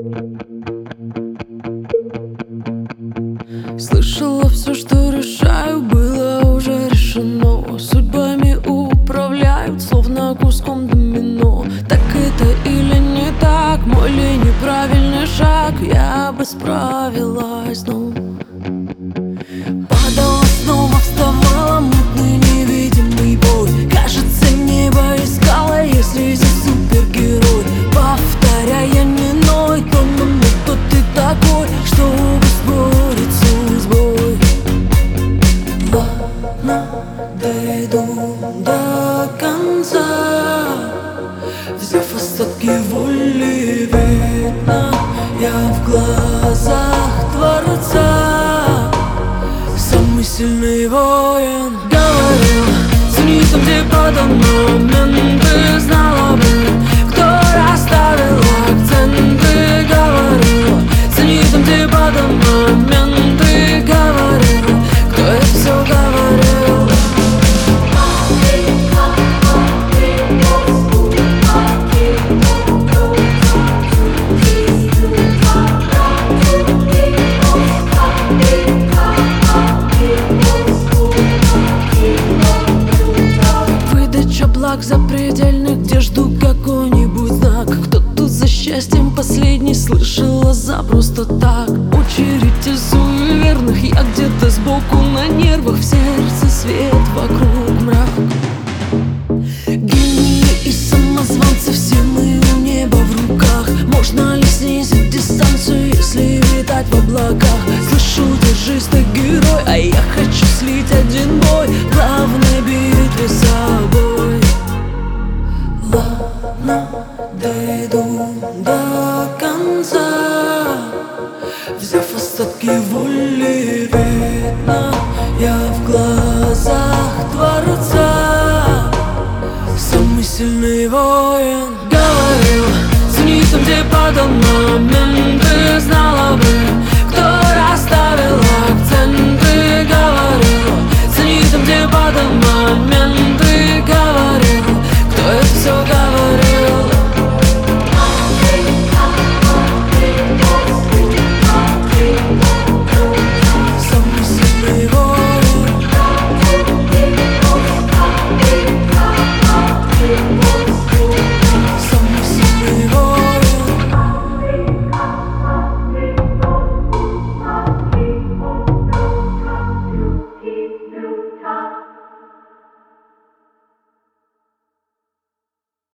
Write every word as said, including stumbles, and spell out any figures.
Слышала, все, что решаю, было уже решено. Судьбами управляют, словно куском домино. Так это или не так, мой ли неправильный шаг? Я бы справилась, но падала, снова вставала, мутный невидимый бой. Кажется, небо искала, если здесь супергерой. Повторяя не ной, то ну, кто ты такой, чтобы спорить с судьбой? Ладно, дойду до конца, взяв остатки воли, видно, я в глазах Творца. Самый сильный воин говорил, цени там, где подано моменты, знала бы, кто расставил акценты. Говорил, цени там, где подано моменты. Говорил, кто это все говорил. Благ запредельных, где жду какой-нибудь знак. Кто тут за счастьем последний, слышала за просто так. Очередь из суеверных, я где-то сбоку на нервах. В сердце свет, вокруг мрак. Гении и самозванцы, все мы у неба в руках. Можно ли снизить дистанцию, если летать в облаках? Слышу, держись, ты герой, а я хочу слить один бой в главной битве с собой. Ладно, дойду до конца, взяв остатки